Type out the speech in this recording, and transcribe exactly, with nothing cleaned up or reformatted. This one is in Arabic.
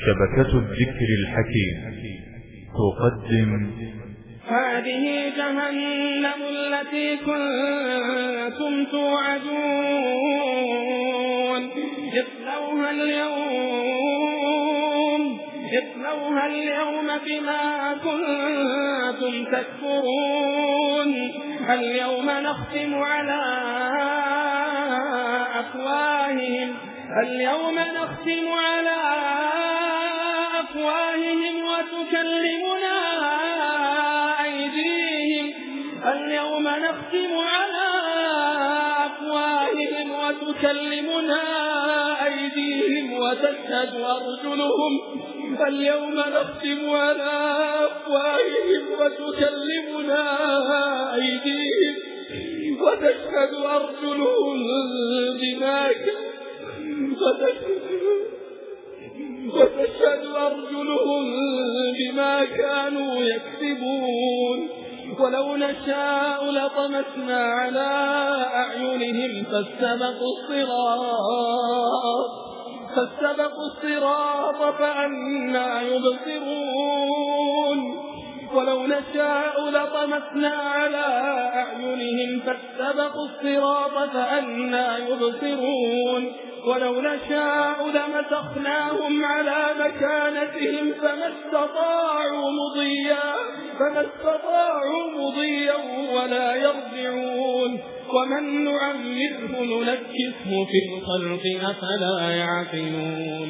شبكة الذكر الحكيم تقدم هذه جهنم التي كنتم توعدون اصلوها اليوم اصلوها اليوم بما كنتم تكفرون. اليوم نختم على أفواههم اليوم نختم على أفواههم وتكلمنا أيديهم اليوم نختم على أفواههم وتكلمنا أيديهم وتشهد أرجلهم اليوم نختم على أفواههم وتكلمنا أيديهم وتشهد أرجلهم بما وتشهد أرجلهم بما كانوا يكسبون. ولو نشاء لطمسنا على أعينهم فاستبقوا الصراط فاستبقوا الصراط فأنى يبصرون. ولو نشاء لطمسنا على أعينهم فاستبقوا الصراط فأنى يبصرون. ولو نشاء لمسخناهم على مكانتهم فما استطاعوا مضيا فما استطاعوا مضيا ولا يرجعون. ومن نعمره ننكسه في الخلق أفلا يعقلون.